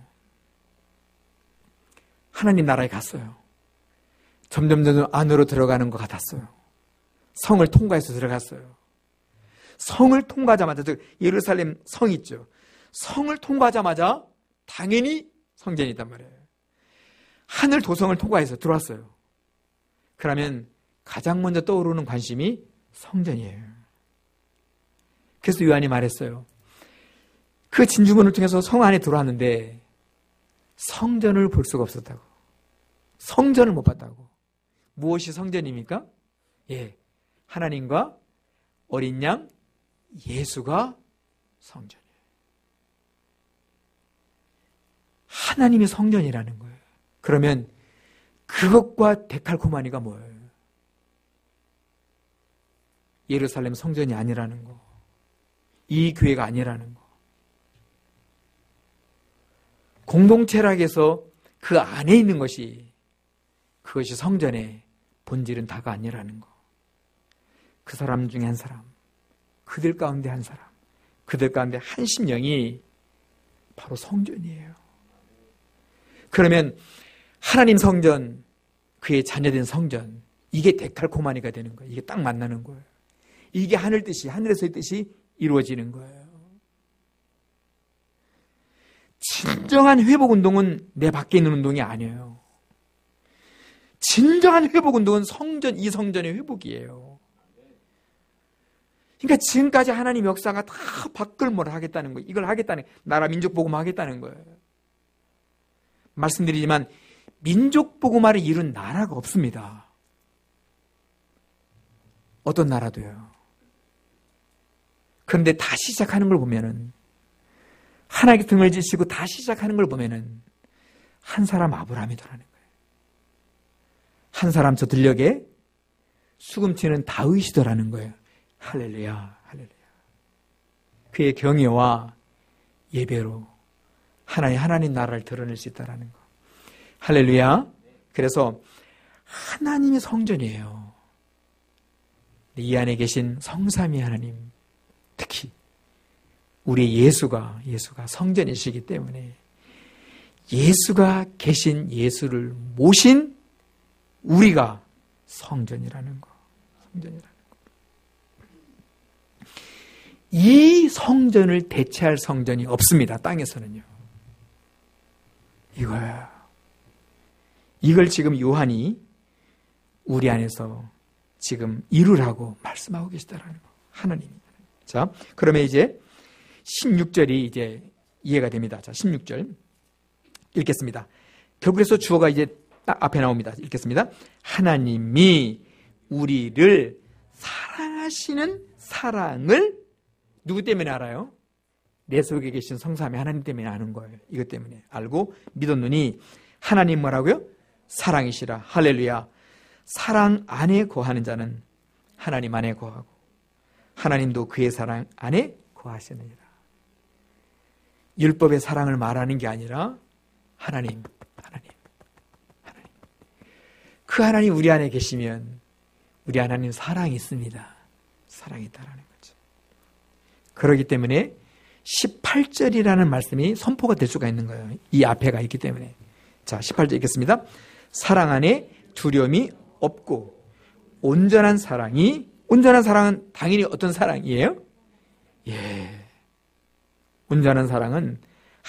하나님 나라에 갔어요. 점점 점점 안으로 들어가는 것 같았어요. 성을 통과해서 들어갔어요. 성을 통과하자마자, 즉 예루살렘 성 있죠. 성을 통과하자마자 당연히 성전이 있단 말이에요. 하늘 도성을 통과해서 들어왔어요. 그러면 가장 먼저 떠오르는 관심이 성전이에요. 그래서 요한이 말했어요. 그 진주문을 통해서 성 안에 들어왔는데 성전을 볼 수가 없었다고. 성전을 못 봤다고. 무엇이 성전입니까? 예, 하나님과 어린 양 예수가 성전이에요. 하나님이 성전이라는 거예요. 그러면 그것과 데칼코마니가 뭐예요? 예루살렘 성전이 아니라는 거, 이 교회가 아니라는 거. 공동체락에서 그 안에 있는 것이, 그것이 성전의 본질은 다가 아니라는 거. 그 사람 중에 한 사람, 그들 가운데 한 사람, 그들 가운데 한 심령이 바로 성전이에요. 그러면 하나님 성전, 그의 자녀된 성전, 이게 데칼코마니가 되는 거예요. 이게 딱 만나는 거예요. 이게 하늘 뜻이, 하늘에서의 뜻이 이루어지는 거예요. 진정한 회복운동은 내 밖에 있는 운동이 아니에요. 진정한 회복운동은 성전, 이 성전의 회복이에요. 그러니까 지금까지 하나님 역사가 다 밖을 뭘 하겠다는 거예요. 이걸 하겠다는, 나라 민족 복음 하겠다는 거예요. 말씀드리지만 민족 복음화를 이룬 나라가 없습니다. 어떤 나라도요. 그런데 다시 시작하는 걸 보면은, 하나님께 등을 지시고 다시 시작하는 걸 보면은 한 사람 아브라함이더라는 거예요. 한 사람 저 들녘에 수금치는 다윗이더라는 거예요. 할렐루야, 할렐루야. 그의 경외와 예배로 하나님, 하나님 나라를 드러낼 수 있다는 거. 할렐루야. 그래서 하나님이 성전이에요. 이 안에 계신 성삼위 하나님, 특히 우리 예수가, 예수가 성전이시기 때문에 예수가 계신, 예수를 모신 우리가 성전이라는 거. 성전이라는 거. 이 성전을 대체할 성전이 없습니다. 땅에서는요. 이거예요. 이걸 지금 요한이 우리 안에서 지금 이루라고 말씀하고 계시다라는 거. 하나님이. 자, 그러면 이제 십육 절이 이제 이해가 됩니다. 자, 십육 절 읽겠습니다. 결국에서 주어가 이제 딱 앞에 나옵니다. 읽겠습니다. 하나님이 우리를 사랑하시는 사랑을 누구 때문에 알아요? 내 속에 계신 성삼위 하나님 때문에 아는 거예요. 이것 때문에 알고 믿었느니 하나님 뭐라고요? 사랑이시라. 할렐루야. 사랑 안에 거하는 자는 하나님 안에 거하고 하나님도 그의 사랑 안에 거하시느니라. 율법의 사랑을 말하는 게 아니라 하나님, 하나님, 하나님. 그 하나님 우리 안에 계시면 우리 하나님 사랑이 있습니다. 사랑이 있다라는 거죠. 그렇기 때문에 십팔 절이라는 말씀이 선포가 될 수가 있는 거예요. 이 앞에가 있기 때문에. 자, 십팔 절 읽겠습니다. 사랑 안에 두려움이 없고 온전한 사랑이, 온전한 사랑은 당연히 어떤 사랑이에요? 예. 온전한 사랑은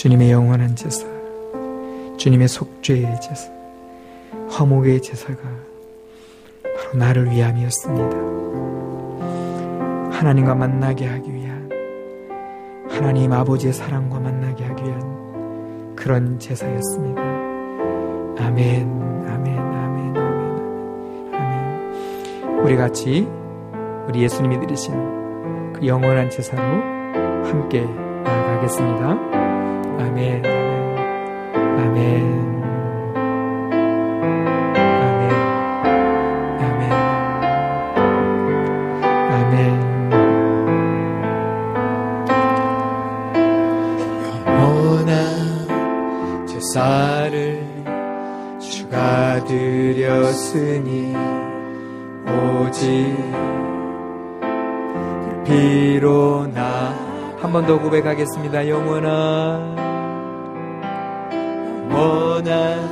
주님의 영원한 제사, 주님의 속죄의 제사, 화목의 제사가 바로 나를 위함이었습니다. 하나님과 만나게 하기 위한, 하나님 아버지의 사랑과 만나게 하기 위한 그런 제사였습니다. 아멘, 아멘, 아멘, 아멘, 아멘. 우리 같이 우리 예수님이 드리신 그 영원한 제사로 함께 나아가겠습니다. 아멘, 아멘, 아멘. 제사를 주가 드렸으니 오직 피로 나 한 번 더 고백하겠습니다. 영원한 영원한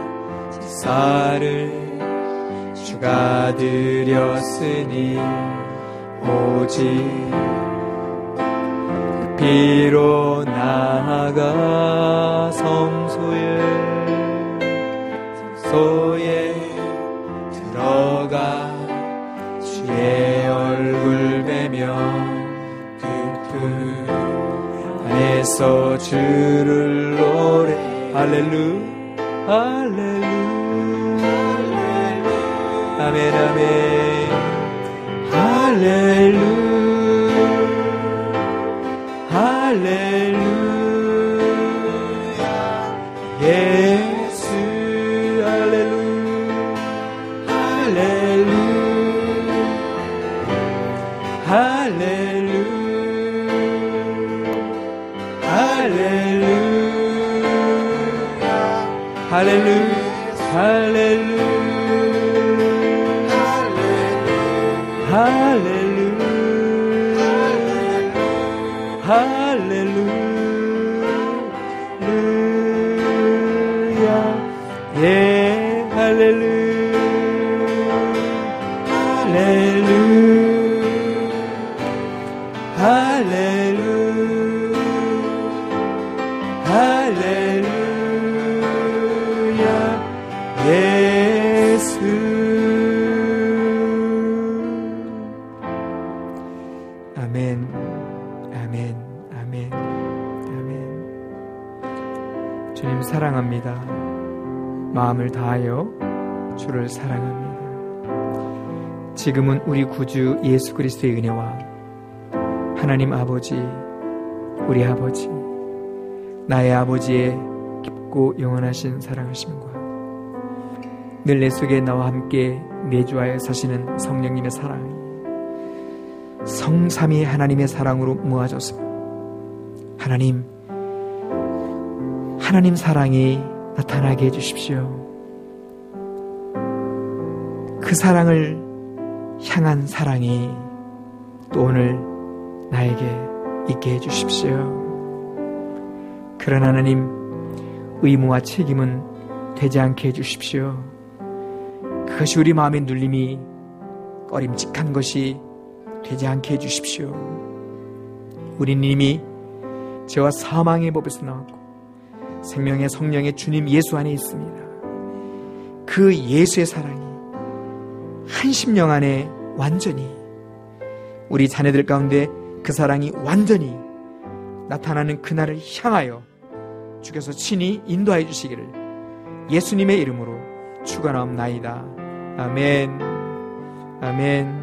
제사를 주가 드렸으니 오직 피로 나아가 성소에 성소에 들어가 주의 얼굴 뵈며 그 품 안에서 주를 노래 할렐루 할렐루 아멘 아멘 할렐루 할렐루야 예수 할렐루 할렐루 할렐루 할렐루야 할렐루 할렐루 할렐루 할렐루야 예 할렐루 할렐루 할렐루 할렐루야 예수 아멘 아멘 아멘 아멘. 주님 사랑합니다. 마음을 다하여 주를 사랑합니다. 지금은 우리 구주 예수 그리스도의 은혜와 하나님 아버지, 우리 아버지, 나의 아버지의 깊고 영원하신 사랑하심과 늘 내 속에 나와 함께 내주하여 사시는 성령님의 사랑이 성삼위 하나님의 사랑으로 모아졌습니다. 하나님, 하나님 사랑이 나타나게 해주십시오. 그 사랑을 향한 사랑이 또 오늘 나에게 있게 해주십시오. 그런 하나님, 의무와 책임은 되지 않게 해주십시오. 그것이 우리 마음의 눌림이 꺼림직한 것이 되지 않게 해주십시오. 우리는 이미 죄와 사망의 법에서 나왔고 생명의 성령의 주님 예수 안에 있습니다. 그 예수의 사랑이 한 심령 안에 완전히, 우리 자녀들 가운데 그 사랑이 완전히 나타나는 그날을 향하여 주께서 친히 인도하여 주시기를 예수님의 이름으로 축원하옵나이다. 아멘. 아멘.